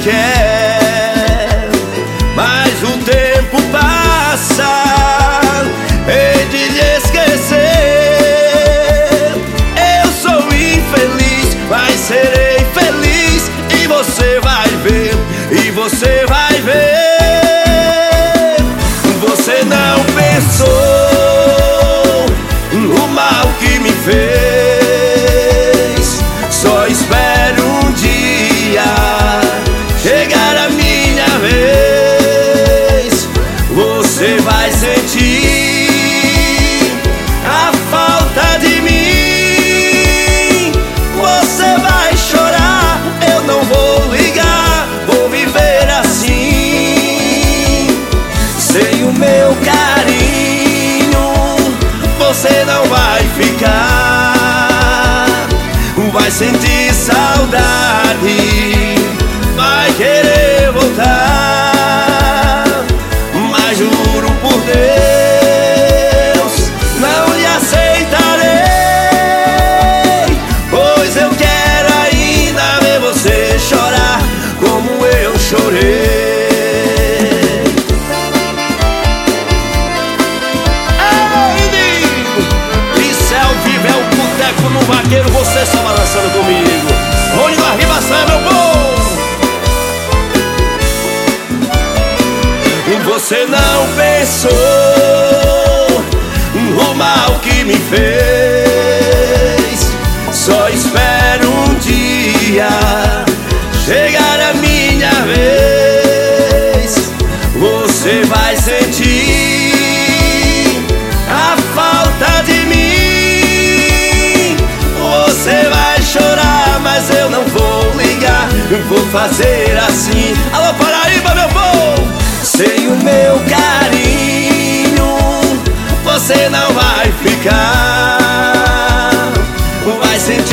quer. Mas o tempo passa, hei de lhe esquecer. Eu sou infeliz, mas serei feliz, e você vai ver, e você vai ver. Você não pensou no mal que me fez. Só espero um dia chegar a minha vez. Você vai sentir a falta de mim. Você vai chorar, eu não vou ligar. Vou viver assim, sem o meu carinho. Você não vai ficar, vai sentir saudade, vai querer voltar. Mas juro por Deus, não lhe aceitarei, pois eu quero ainda ver você chorar como eu chorei. No vaqueiro, você só balançando comigo. Rony da Ribaçã, meu povo. Você não pensou no mal que me fez. Só espero um dia chegar a minha vez. Você vai sentir a falta de mim. Você vai chorar, mas eu não vou ligar. Vou fazer assim. Alô Paraíba, meu povo. Sem o meu carinho, você não vai ficar, vai sentir